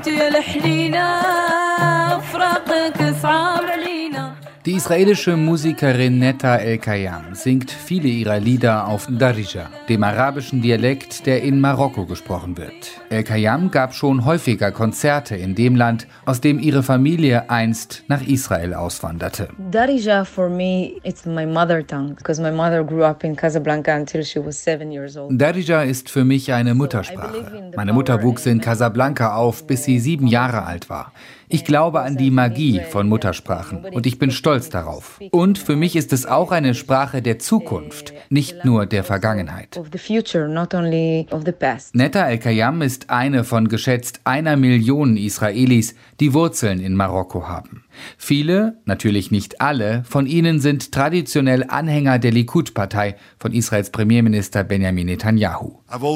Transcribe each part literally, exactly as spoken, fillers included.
Die israelische Musikerin Netta El-Kayam singt viele ihrer Lieder auf Darija, dem arabischen Dialekt, der in Marokko gesprochen wird. El-Kayam gab schon häufiger Konzerte in dem Land, aus dem ihre Familie einst nach Israel auswanderte. Darija for me, it's my mother tongue, because my mother grew up in Casablanca until she was seven years old. Darija ist für mich eine Muttersprache. Meine Mutter wuchs in Casablanca auf, bis sie sieben Jahre alt war. Ich glaube an die Magie von Muttersprachen und ich bin stolz darauf. Und für mich ist es auch eine Sprache der Zukunft, nicht nur der Vergangenheit. Netta El-Kayam ist eine von geschätzt einer Million Israelis, die Wurzeln in Marokko haben. Viele, natürlich nicht alle, von ihnen sind traditionell Anhänger der Likud-Partei von Israels Premierminister Benjamin Netanyahu.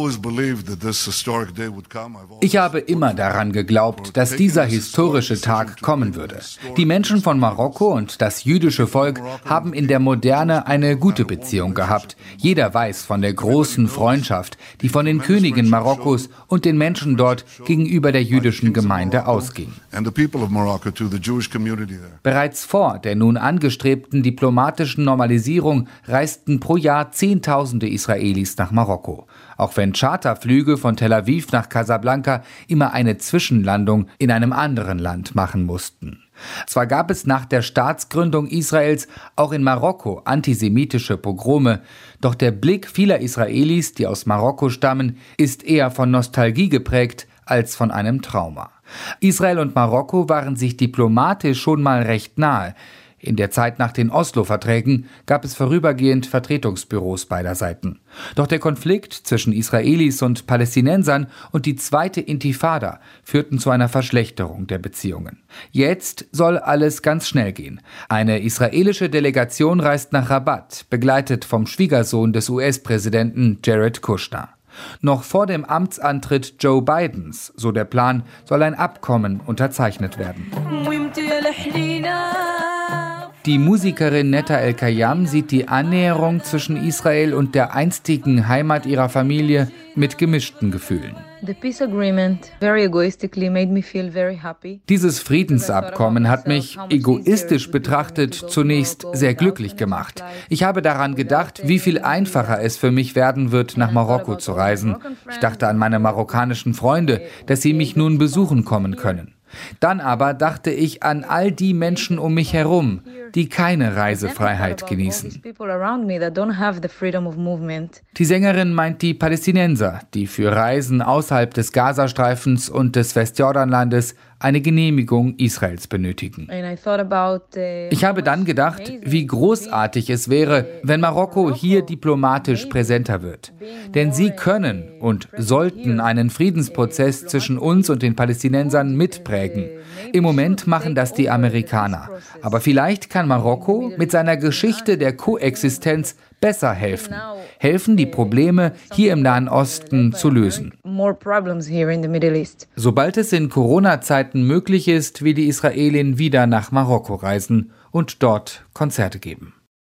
Ich habe immer daran geglaubt, dass dieser historische Tag kommen würde. Die Menschen von Marokko und das jüdische Volk haben in der Moderne eine gute Beziehung gehabt. Jeder weiß von der großen Freundschaft, die von den Königen Marokkos und den Menschen dort gegenüber der jüdischen Gemeinde ausging. Bereits vor der nun angestrebten diplomatischen Normalisierung reisten pro Jahr Zehntausende Israelis nach Marokko. Auch wenn Charterflüge von Tel Aviv nach Casablanca immer eine Zwischenlandung in einem anderen Land machen mussten. Zwar gab es nach der Staatsgründung Israels auch in Marokko antisemitische Pogrome, doch der Blick vieler Israelis, die aus Marokko stammen, ist eher von Nostalgie geprägt als von einem Trauma. Israel und Marokko waren sich diplomatisch schon mal recht nahe. In der Zeit nach den Oslo-Verträgen gab es vorübergehend Vertretungsbüros beider Seiten. Doch der Konflikt zwischen Israelis und Palästinensern und die zweite Intifada führten zu einer Verschlechterung der Beziehungen. Jetzt soll alles ganz schnell gehen. Eine israelische Delegation reist nach Rabat, begleitet vom Schwiegersohn des U S-Präsidenten Jared Kushner. Noch vor dem Amtsantritt Joe Bidens, so der Plan, soll ein Abkommen unterzeichnet werden. Die Musikerin Netta El-Kayam sieht die Annäherung zwischen Israel und der einstigen Heimat ihrer Familie mit gemischten Gefühlen. Dieses Friedensabkommen hat mich, egoistisch betrachtet, zunächst sehr glücklich gemacht. Ich habe daran gedacht, wie viel einfacher es für mich werden wird, nach Marokko zu reisen. Ich dachte an meine marokkanischen Freunde, dass sie mich nun besuchen kommen können. Dann aber dachte ich an all die Menschen um mich herum, die keine Reisefreiheit genießen. Die Sängerin meint die Palästinenser, die für Reisen außerhalb des Gazastreifens und des Westjordanlandes eine Genehmigung Israels benötigen. Ich habe dann gedacht, wie großartig es wäre, wenn Marokko hier diplomatisch präsenter wird. Denn sie können und sollten einen Friedensprozess zwischen uns und den Palästinensern mitprägen. Im Moment machen das die Amerikaner. Aber vielleicht kann Marokko mit seiner Geschichte der Koexistenz besser helfen. Helfen, die Probleme hier im Nahen Osten zu lösen. Sobald es in Corona-Zeiten möglich ist, will die Israelin wieder nach Marokko reisen und dort Konzerte geben.